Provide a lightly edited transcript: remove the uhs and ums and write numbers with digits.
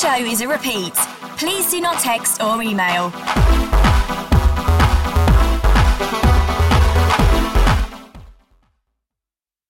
show is a repeat. Please do not text or email.